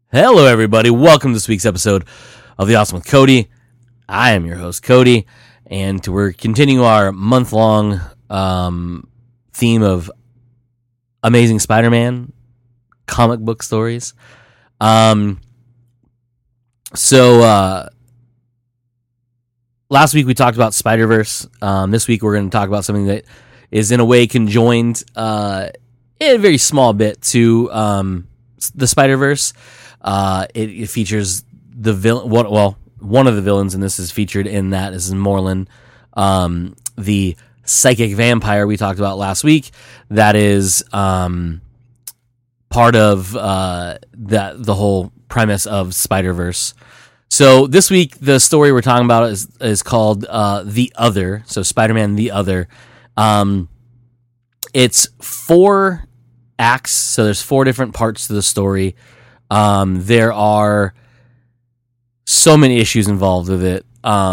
Hello, everybody. Welcome to this week's episode of The Awesome with Cody. I am your host, Cody, and we're continuing our month-long theme of Amazing Spider-Man comic book stories. Last week we talked about Spider-Verse. This week we're going to talk about something that is in a way conjoined in a very small bit to the Spider-Verse. It features the villain. One of the villains in this is featured in that is Morlun, the psychic vampire we talked about last week. That is part of the whole premise of Spider-Verse. So this week the story we're talking about is called The Other. So Spider-Man The Other. It's 4 acts. So there's 4 different parts to the story. There are so many issues involved with it.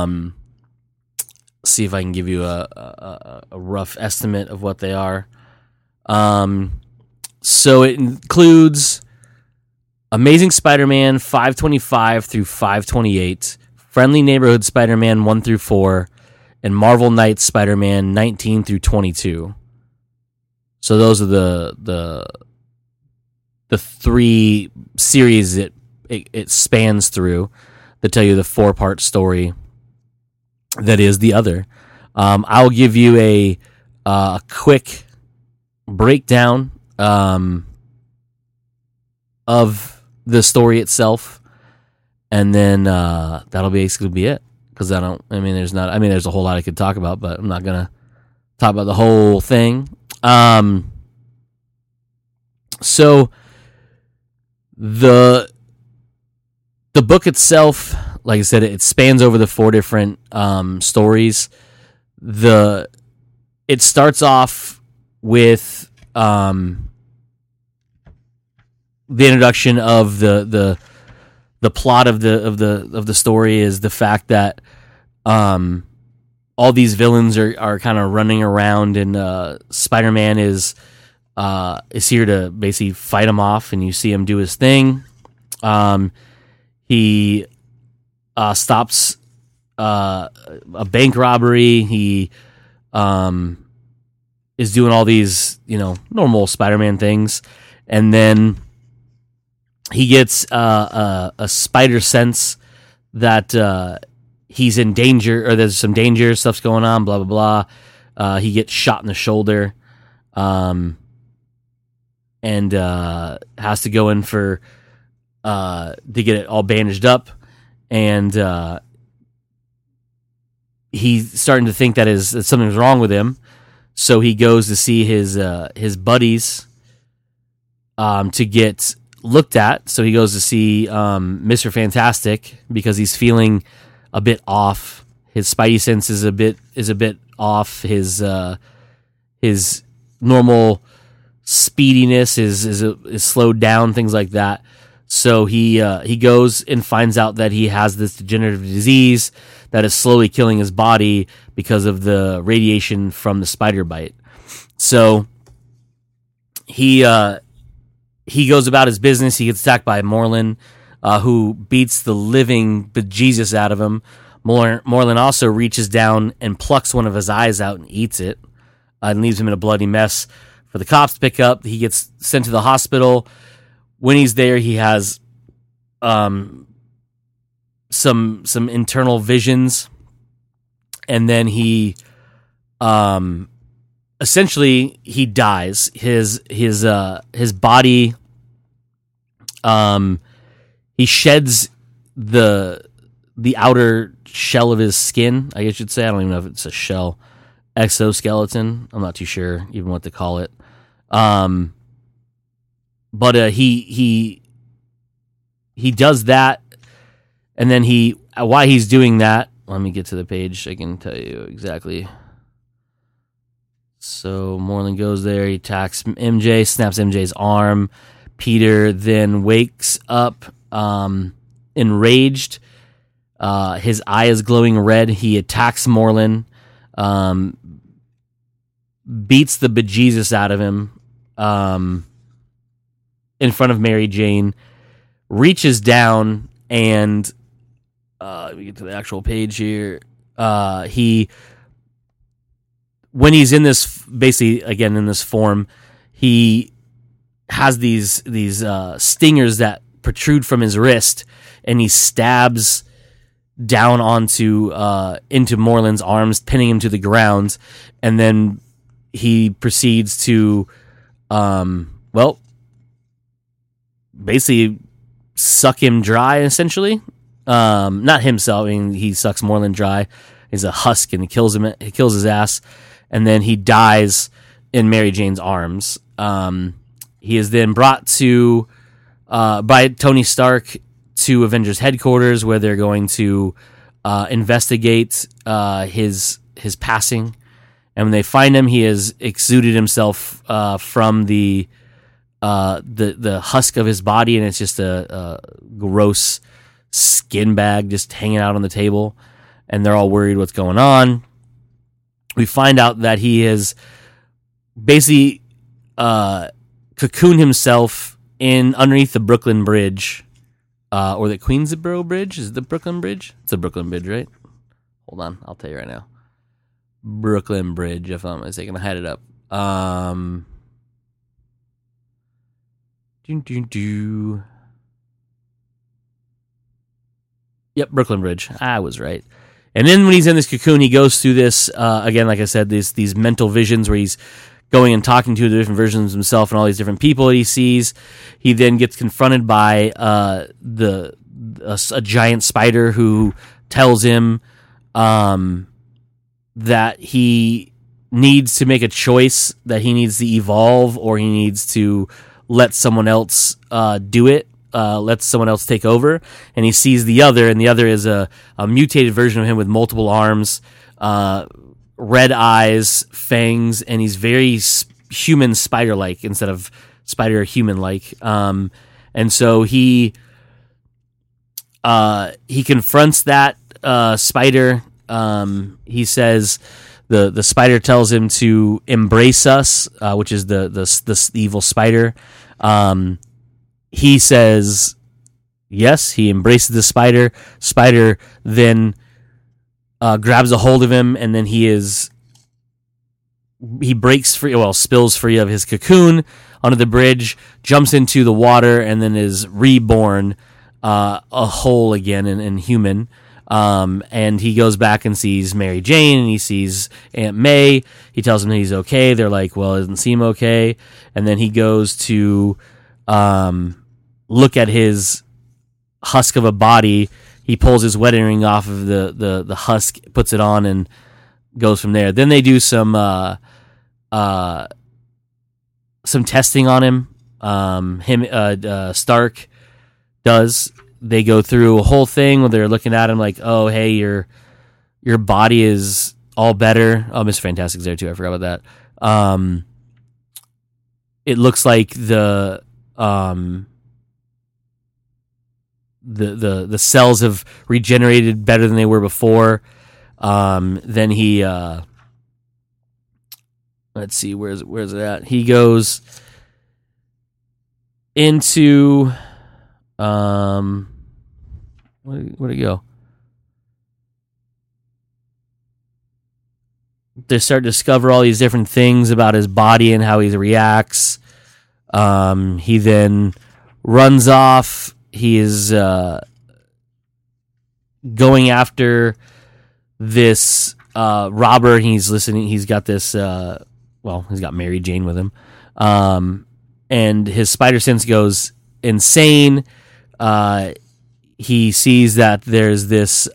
See if I can give you a rough estimate of what they are. So it includes Amazing Spider-Man 525 through 528, Friendly Neighborhood Spider-Man 1 through 4, and Marvel Knights Spider-Man 19 through 22. So those are the 3 series it spans through that tell you the 4-part story that is The Other. I'll give you a quick breakdown of the story itself, and then that'll basically be it. Because there's a whole lot I could talk about, but I'm not gonna talk about the whole thing. So the book itself, like I said, it spans over the 4 different stories. It starts off with the introduction of the plot of the story is the fact that all these villains are kind of running around, and Spider-Man is here to basically fight him off, and you see him do his thing. He stops a bank robbery. He is doing all these, normal Spider-Man things, and then he gets a spider sense that he's in danger, or there's some danger stuff's going on. Blah blah blah. He gets shot in the shoulder. And has to go in for to get it all bandaged up, and he's starting to think that something's wrong with him. So he goes to see his buddies to get looked at. So he goes to see Mr. Fantastic because he's feeling a bit off. His spidey sense is a bit off. His normal speediness is slowed down, things like that. So he goes and finds out that he has this degenerative disease that is slowly killing his body because of the radiation from the spider bite. So he goes about his business. He gets attacked by Morlun, who beats the living bejesus out of him. Morlun also reaches down and plucks one of his eyes out and eats it, and leaves him in a bloody mess for the cops to pick up. He gets sent to the hospital. When he's there, he has some internal visions, and then he essentially he dies. His body he sheds the outer shell of his skin, I guess you should say. I don't even know if it's a shell. Exoskeleton. I'm not too sure even what to call it. But he does that, and then while he's doing that, let me get to the page. I can tell you exactly. So Morlun goes there. He attacks MJ, snaps MJ's arm. Peter then wakes up, enraged. His eye is glowing red. He attacks Morlun. Beats the bejesus out of him in front of Mary Jane, reaches down and let me get to the actual page here. He, when he's in this, basically again in this form, he has these stingers that protrude from his wrist, and he stabs down onto into Moreland's arms, pinning him to the ground, and then he proceeds to basically suck him dry, essentially. Not himself. I mean, he sucks Moreland dry. He's a husk, and he kills him. He kills his ass, and then he dies in Mary Jane's arms. He is then brought to by Tony Stark to Avengers headquarters, where they're going to investigate his passing. And when they find him, he has exuded himself from the husk of his body, and it's just a gross skin bag just hanging out on the table. And they're all worried what's going on. We find out that he has basically cocooned himself in underneath the Brooklyn Bridge, or the Queensboro Bridge. Is it the Brooklyn Bridge? It's the Brooklyn Bridge, right? Hold on, I'll tell you right now. Brooklyn Bridge, if I'm mistaken. I had it up. Yep, Brooklyn Bridge. I was right. And then when he's in this cocoon, he goes through this, again, like I said, these mental visions where he's going and talking to the different versions of himself and all these different people that he sees. He then gets confronted by a giant spider who tells him that he needs to make a choice, that he needs to evolve, or he needs to let someone else do it. Let someone else take over, and he sees the other, and the other is a mutated version of him with multiple arms, red eyes, fangs, and he's very human spider-like instead of spider human-like. And so he confronts that spider. He says the spider tells him to embrace us, which is the evil spider. He says yes. He embraces the spider. Spider then grabs a hold of him, and then he breaks free. Well, spills free of his cocoon onto the bridge, jumps into the water, and then is reborn a whole again and human. And he goes back and sees Mary Jane, and he sees Aunt May. He tells them that he's okay. They're like, well, it doesn't seem okay. And then he goes to look at his husk of a body. He pulls his wedding ring off of the husk, puts it on, and goes from there. Then they do some testing on him. Stark does. They go through a whole thing where they're looking at him like, oh, hey, your body is all better. Oh, Mr. Fantastic's there too. I forgot about that. It looks like the cells have regenerated better than they were before. Then he let's see, where's it at? He goes into where'd it go? They start to discover all these different things about his body and how he reacts. He then runs off. He is going after this robber. He's listening. He's got this. He's got Mary Jane with him, and his spider sense goes insane. He sees that there's this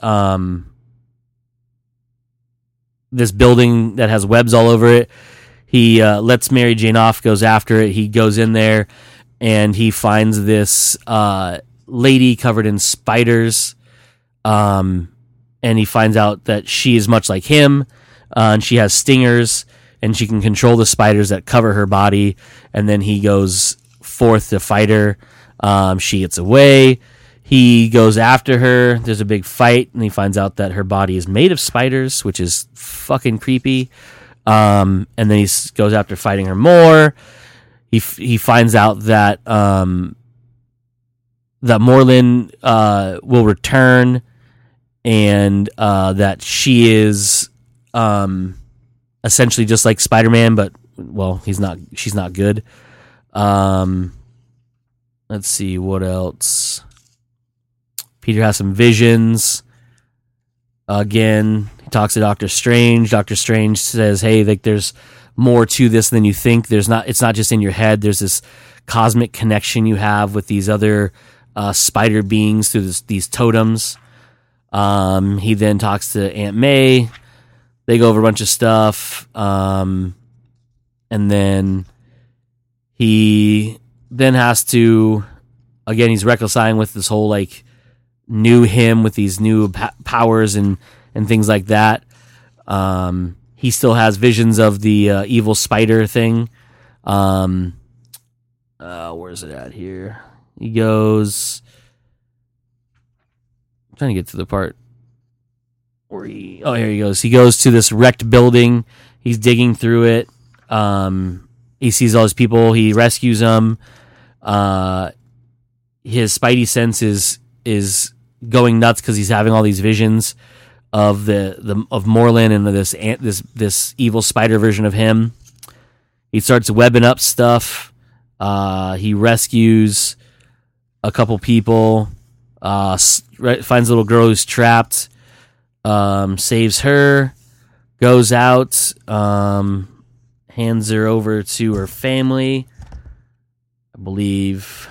this building that has webs all over it. He lets Mary Jane off, goes after it. He goes in there, and he finds this lady covered in spiders, and he finds out that she is much like him, and she has stingers, and she can control the spiders that cover her body. And then he goes forth to fight her. She gets away. He goes after her. There's a big fight, and he finds out that her body is made of spiders, which is fucking creepy. And then he goes after fighting her more. He finds out that that Moreland will return, and that she is essentially just like Spider-Man, but she's not good. Let's see what else. Peter has some visions. Again, he talks to Doctor Strange. Doctor Strange says, "Hey, like there's more to this than you think. It's not just in your head. There's this cosmic connection you have with these other spider beings through these totems." He then talks to Aunt May. They go over a bunch of stuff, and then he then has to, again, he's reconciling with this whole like new him with these new powers and things like that. He still has visions of the evil spider thing. Where's it at here? He goes, I'm trying to get to the part where here he goes. He goes to this wrecked building. He's digging through it. He sees all these people. He rescues them. His spidey sense is going nuts because he's having all these visions of of Moreland and this evil spider version of him. He starts webbing up stuff. He rescues a couple people. Finds a little girl who's trapped. Saves her. Goes out. Hands her over to her family. I believe.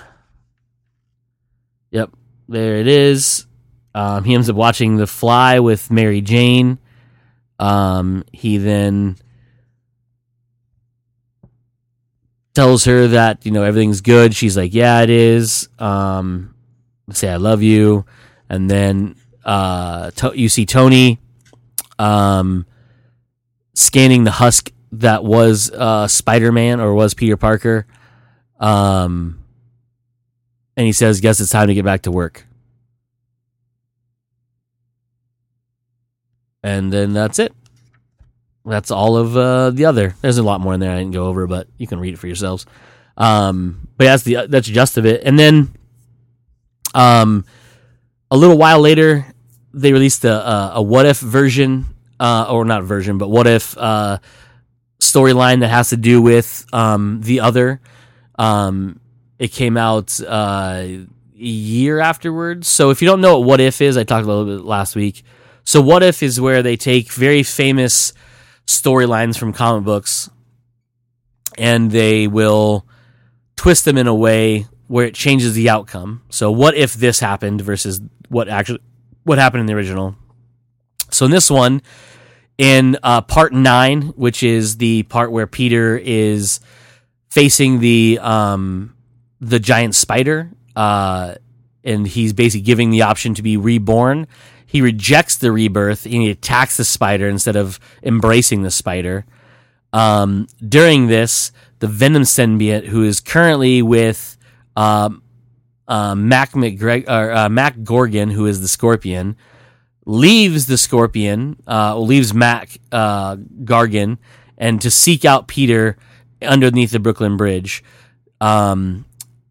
Yep, there it is. He ends up watching The Fly with Mary Jane. He then tells her that, everything's good. She's like, yeah, it is. Say, I love you. And then you see Tony scanning the husk that was Spider-Man or was Peter Parker. And he says, guess it's time to get back to work. And then that's it. That's all of the other. There's a lot more in there I didn't go over, but you can read it for yourselves. But that's just of it. And then a little while later, they released a what if version, or not version, but what if storyline that has to do with the other. It came out a year afterwards. So if you don't know what if is, I talked a little bit last week. So what if is where they take very famous storylines from comic books and they will twist them in a way where it changes the outcome. So what if this happened versus what happened in the original. So in this one, in part 9, which is the part where Peter is facing the giant spider, and he's basically giving the option to be reborn. He rejects the rebirth and he attacks the spider instead of embracing the spider. During this, the Venom symbiote, who is currently with Mac Gorgon, who is the Scorpion, leaves the Scorpion, leaves Mac Gargan, and to seek out Peter underneath the Brooklyn Bridge. During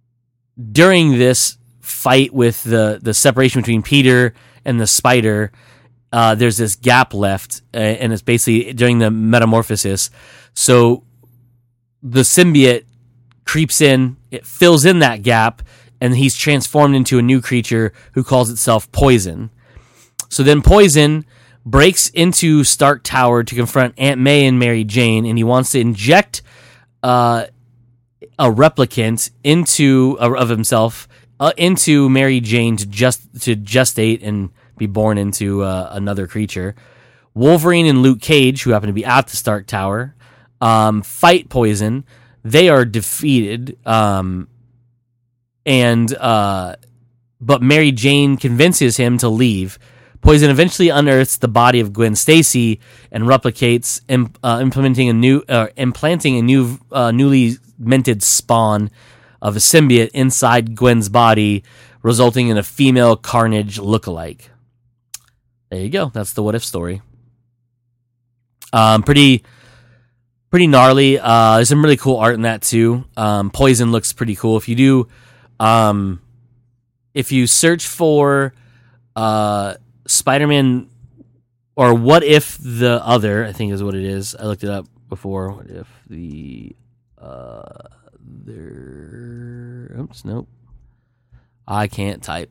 this fight with the separation between Peter and the spider, there's this gap left, and it's basically during the metamorphosis. So the symbiote creeps in, it fills in that gap, and he's transformed into a new creature who calls itself Poison. So then Poison breaks into Stark Tower to confront Aunt May and Mary Jane, and he wants to inject a replicant of himself into Mary Jane to gestate and be born into another creature. Wolverine and Luke Cage, who happen to be at the Stark Tower, fight Poison. They are defeated, but Mary Jane convinces him to leave. Poison eventually unearths the body of Gwen Stacy and replicates, implanting a new newly minted spawn of a symbiote inside Gwen's body, resulting in a female Carnage lookalike. There you go. That's the what if story. Pretty gnarly. There's some really cool art in that too. Poison looks pretty cool. If if you search for Spider-Man or What If the Other, I think is what it is. I looked it up before. What if the other? Oops, nope. I can't type.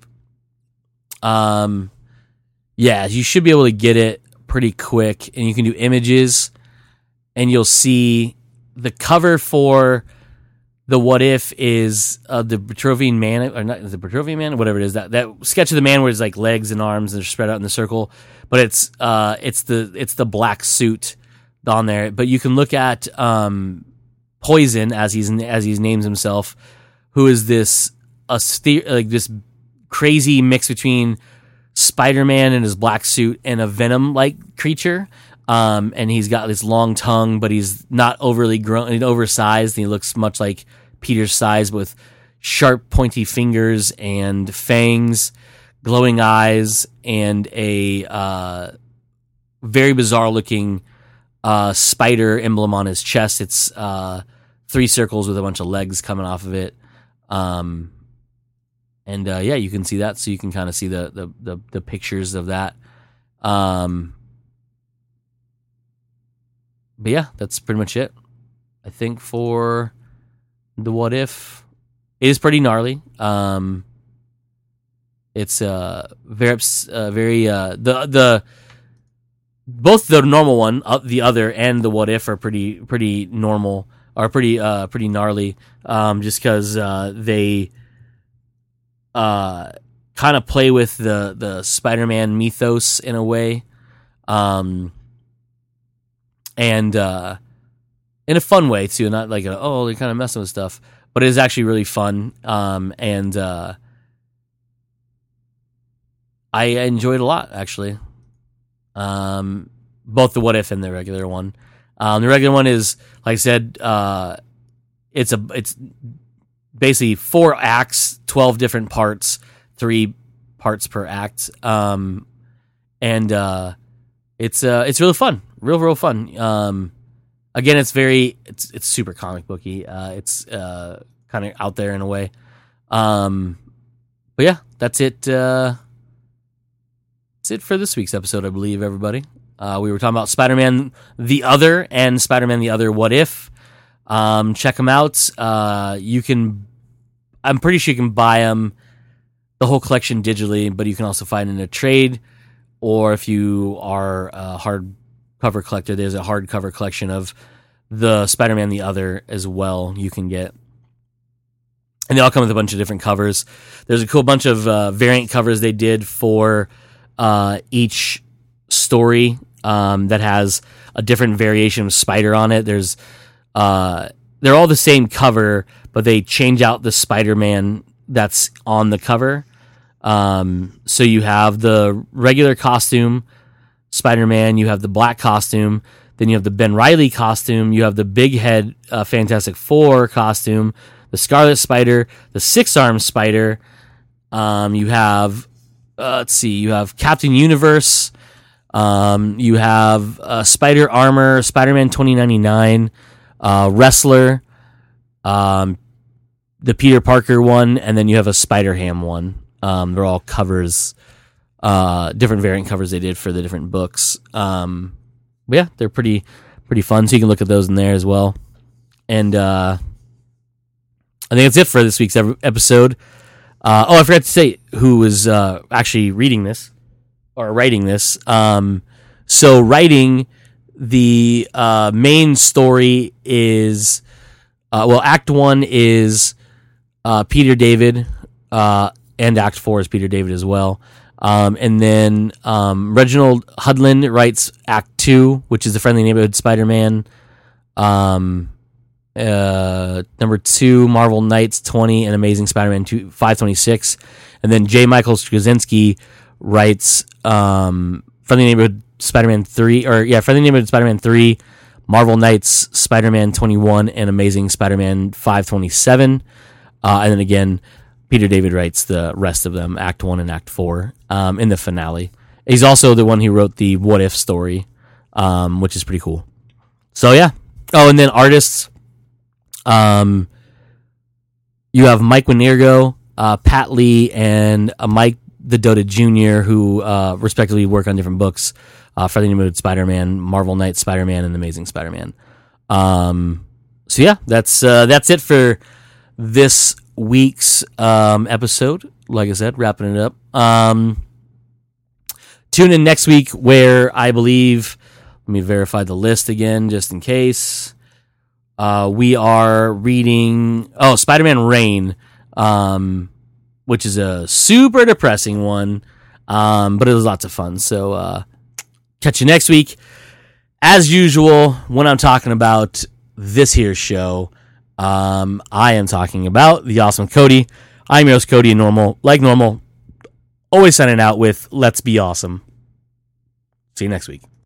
Yeah, you should be able to get it pretty quick, and you can do images, and you'll see the cover for the What If is the Petrovian Man, or not the Petrovian Man, whatever it is, that sketch of the man where it's like legs and arms and they're spread out in the circle, but it's the black suit on there. But you can look at Poison as he names himself, who is this this crazy mix between Spider-Man in his black suit and a Venom-like creature. And he's got this long tongue, but he's not overly grown and oversized. And he looks much like Peter's size, with sharp, pointy fingers and fangs, glowing eyes, and a very bizarre-looking spider emblem on his chest. It's 3 circles with a bunch of legs coming off of it. Yeah, you can see that, so you can kind of see the pictures of that. But yeah, that's pretty much it. I think for the What If, it is pretty gnarly. It's very the both the normal one, the other, and the What If are pretty normal, are pretty gnarly. Just because they kind of play with the Spider-Man mythos in a way. And in a fun way too, not like they're kind of messing with stuff, but it is actually really fun. And I enjoyed it a lot, actually. Both the What If and the regular one. The regular one is, like I said, it's basically 4 acts, 12 different parts, 3 parts per act. It's really fun. Real fun. Again, it's super comic booky. It's kind of out there in a way. But yeah, that's it. That's it for this week's episode, I believe, everybody. We were talking about Spider-Man the Other and Spider-Man the Other What If. Check them out. I'm pretty sure you can buy them, the whole collection, digitally, but you can also find it in a trade, or if you are a hardcover collector, there's a hardcover collection of the Spider-Man the Other as well you can get. And they all come with a bunch of different covers. There's a cool bunch of variant covers they did for each story that has a different variation of Spider on it. They're all the same cover, but they change out the Spider-Man that's on the cover. So you have the regular costume Spider-Man, you have the black costume, then you have the Ben Reilly costume, you have the big head Fantastic Four costume, the Scarlet Spider, the Six-Armed Spider. You have you have Captain Universe, you have Spider Armor, Spider-Man 2099, Wrestler, the Peter Parker one, and then you have a Spider-Ham one. They're all covers, different variant covers they did for the different books. But yeah, they're pretty fun, so you can look at those in there as well. And I think that's it for this week's episode. I forgot to say who was actually reading this or writing this. So writing the main story is Act 1 is Peter David, and Act 4 is Peter David as well. And then Reginald Hudlin writes Act 2, which is the Friendly Neighborhood Spider-Man. Number 2, Marvel Knights 20 and Amazing Spider-Man 526. And then J. Michael Straczynski writes Friendly Neighborhood Spider-Man 3, Friendly Neighborhood Spider-Man 3, Marvel Knights Spider-Man 21, and Amazing Spider-Man 527. And then again, Peter David writes the rest of them, Act 1 and Act 4, in the finale. He's also the one who wrote the What If story, which is pretty cool. So yeah. Oh, and then artists, you have Mike Winirgo, Pat Lee and Mike the Dota Jr., who respectively work on different books for the animated Spider-Man, Marvel Knights Spider-Man, and Amazing Spider-Man. So yeah, that's it for this week's episode. Like I said, wrapping it up. Tune in next week where I believe, let me verify the list again just in case. We are reading Spider-Man Reign, which is a super depressing one, but it was lots of fun. So catch you next week. As usual, when I'm talking about this here show, I am talking about The Awesome Cody. I'm your host, Cody, and normal, always signing out with Let's Be Awesome. See you next week.